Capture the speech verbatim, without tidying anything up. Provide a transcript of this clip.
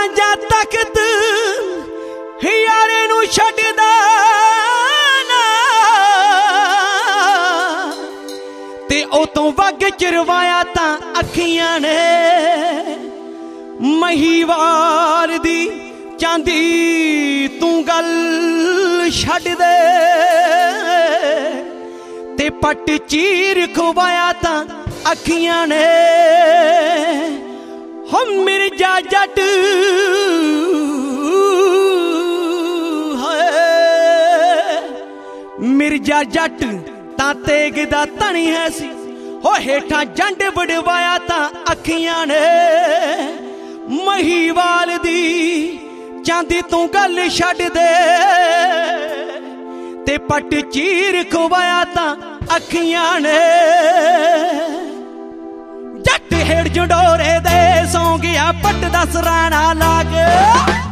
ਜਾਂ ਤਖਤ ਯਾਰੇ ਨੂੰ ਛੱਡਦਾ ਨਾ, ਤੇ ਉਹ ਤੋਂ ਵੱਗ ਚਰਵਾਇਆ ਤਾਂ ਅੱਖੀਆਂ ਨੇ ਮਹੀਵਾਲ ਦੀ। ਚਾਂਦੀ ਤੂੰ ਗੱਲ ਛੱਡ ਦੇ, ਤੇ ਪੱਟ ਚੀਰ ਖਵਾਇਆ ਤਾਂ ਅੱਖੀਆਂ ਨੇ। ਹੋ ਮਿਰਜ਼ਾ ਜੱਟ ਮਿਰਜ਼ਾ ਜੱਟ ਤਾਂ ਤੇਗ ਦਾ ਧਣੀ ਹੈ ਸੀ, ਹੋ ਹੇਠਾਂ ਜੰਡ ਵੜਵਾਇਆ ਤਾਂ ਅੱਖੀਆਂ ਨੇ ਮਹੀਵਾਲ ਦੀ। ਚਾਂਦੀ ਤੂੰ ਗੱਲ ਛੱਡ ਦੇ, ਤੇ ਪੱਟ ਚੀਰ ਖਵਾਇਆ ਤਾਂ ਅੱਖੀਆਂ ਨੇ। ਜੱਟ ਹੇਠ ਜੰਡੋਰੇ ਦੇ ਸੌਂ ਗਿਆ ਪੱਟ ਦਾ ਸਰਾਣਾ ਲਾ ਕੇ।